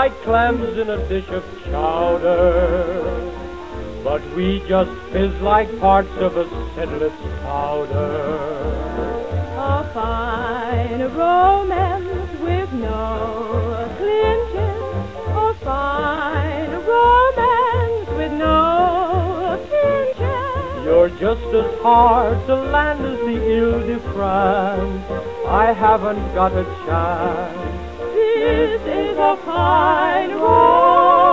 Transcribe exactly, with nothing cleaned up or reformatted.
like clams in a dish of chowder, but we just fizz like parts of a scentless powder. A fine romance with no clinches. A fine romance with no clinches. You're just as hard to land as the Ile-de-France. I haven't got a chance. This is a fine romance.